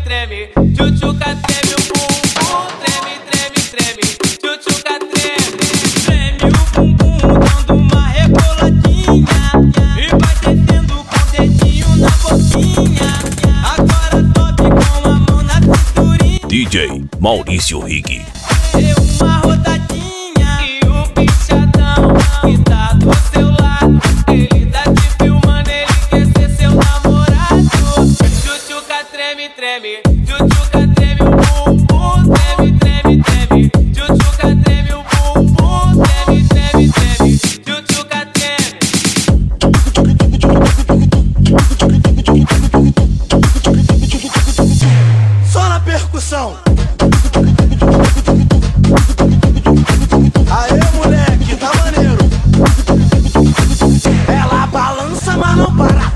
treme, tchutchuca treme o bumbum, treme, treme, treme, tchutchuca treme. Treme o bumbum dando uma reboladinha e vai descendo com o dedinho na boquinha. Agora sobe com a mão na cinturinha. DJ Maurício Rigg. Deu uma rodadinha e o bichadão que tá do seu lado, ele tá te filmando, ele quer ser seu namorado. Tchutchuca treme, treme, tchutchuca treme o bumbum, treme, treme, treme, tchutchuca treme o bumbum, treme, treme, treme, tchutchuca treme. Só na percussão. Aê, moleque, tá maneiro. Ela balança, mas não para.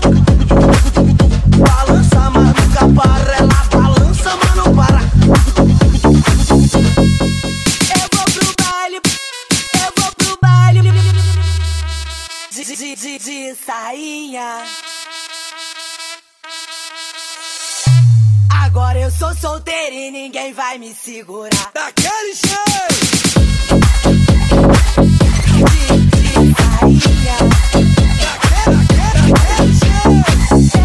Balança, mas nunca para. Ela balança, mas não para. Eu vou pro baile, eu vou pro baile de sainha. Agora eu sou solteira e ninguém vai me segurar. Daquele jeito. De sainha. Daquele jeito.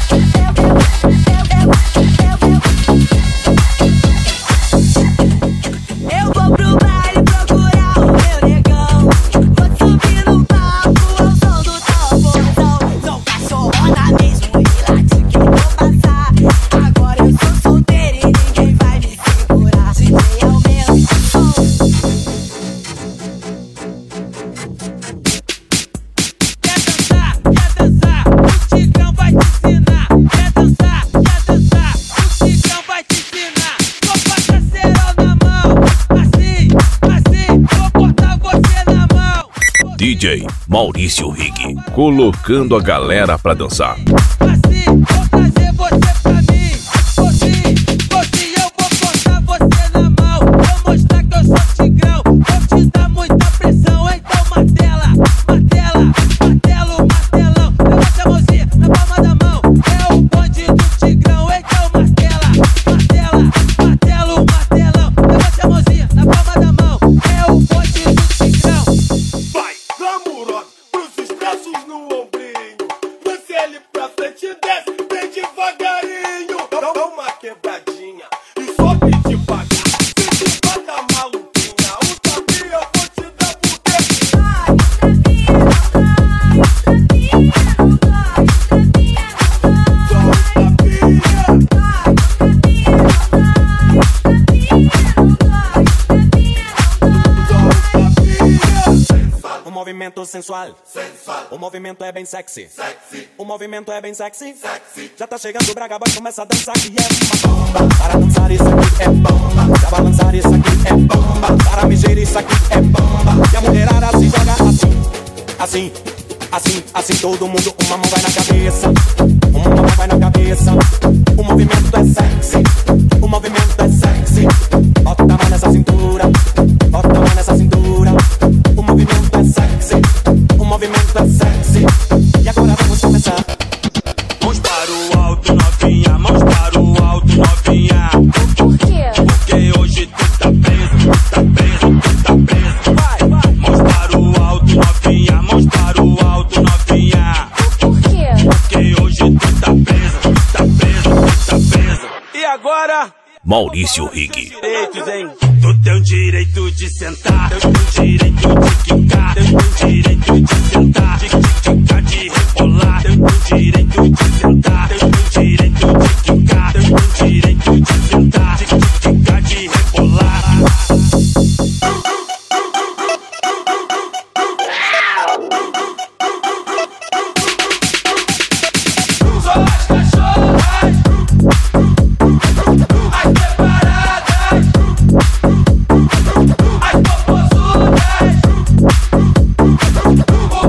Eu vou pro baile procurar o meu negão. Vou subir no palco ao som do tamborzão. Sou cachorrona mesmo e late que eu vou passar. Agora eu sou solteira e ninguém vai me segurar. DJ aumenta o som. Quer dançar, o Tigrão vai te ensinar. Quer dançar, o Tigrão vai te ensinar. Vou passar cerol na mão, assim, assim, vou cortar você na mão. DJ Maurício Rigg. Colocando a galera pra dançar. Assim, vou trazer você pra mim. Assim, eu vou cortar você na mão. Vou mostrar que eu sou Tigrão. Vou te dar muita pressão, então martela, martela, martelo, martelão. Levanta a mãozinha na palma da mão. É o bonde do Tigrão, então martela, martela, martelo, martelão. Levanta a mãozinha na palma da mão. É o bonde do Tigrão. Vai, glamurosa, pros expressos no ombrinho. Desce ele pra frente e desce, bem devagarinho. Dá uma quebradinha e sobe devagar. Se tu vai dar maluquinha, o tapinha eu vou te dar porque O movimento sensual, o movimento é bem sexy, o movimento é bem sexy, já tá chegando o Braga Boy, começa a dançar que é uma bomba. Para dançar isso aqui é bomba, para balançar isso aqui é bomba, para mexer isso aqui é bomba. E a mulherada se joga assim, assim, assim, assim, todo mundo, uma mão vai na cabeça, uma mão vai na cabeça. O movimento é sexy, o movimento é sexy. Bota a mão nessa cintura, bota a mão nessa cintura. O movimento é sexy, o movimento é sexy. E agora vamos começar. Mãos para o alto, novinha, mãos para o alto, novinha. Por quê? Porque hoje tu tá preso, tu tá preso, tu tá preso. Vai, vai. Mãos para o alto, novinha, mãos para o alto, novinha. Por quê? Porque hoje tu tá preso, tu tá preso, tu tá preso. E agora? Maurício Rigg. Direitos, hein? Tu tem o direito de sentar, tu tem o direito de quicar, tu tem o direito de sentar, de quicar, de rebolar, tu tem o direito de sentar, tu tem o direito de quicar, tu tem o direito de sentar, de quicar, de rebolar. Só as cachorras, as preparadas, as popozudas.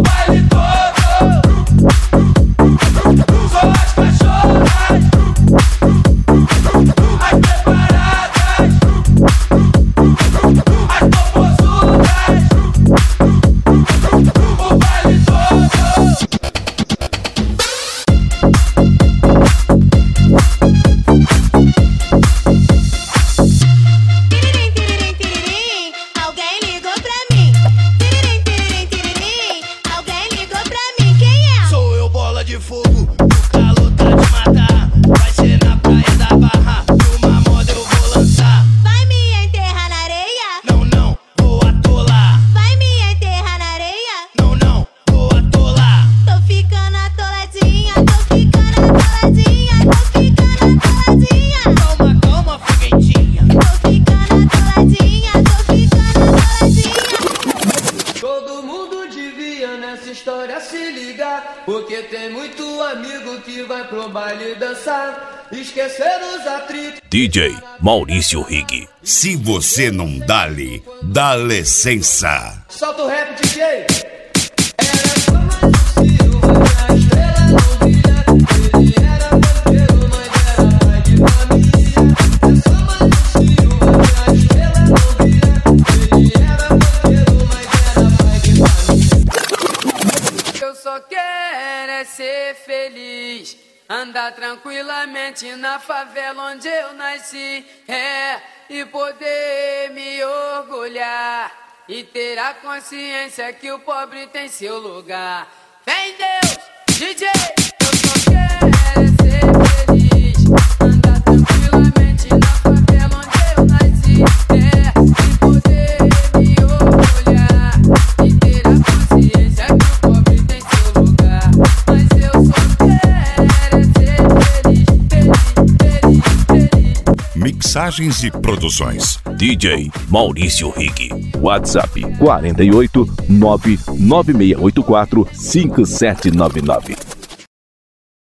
que vai pro baile dançar, esquecer os atritos. DJ Maurício Rig. Se você não dá-lhe, dá licença. Solta o rap, DJ. Era só mais um Silva, a estrela não brilha. Ele era banqueiro, mas era pai de família. É só mais um Silva, a estrela não brilha. Ele era banqueiro, mas era pai de família. Eu só quero é ser feliz, andar tranquilamente na favela onde eu nasci, e poder me orgulhar e ter a consciência que o pobre tem seu lugar. Vem Deus, DJ, eu só quero ser feliz, andar tranquilamente na favela onde eu nasci, e poder me orgulhar e ter a consciência que o pobre tem seu lugar. Mas eu só quero ser feliz, feliz, feliz, feliz. Mixagens e produções. DJ Maurício Rig. WhatsApp 48 99684 5799.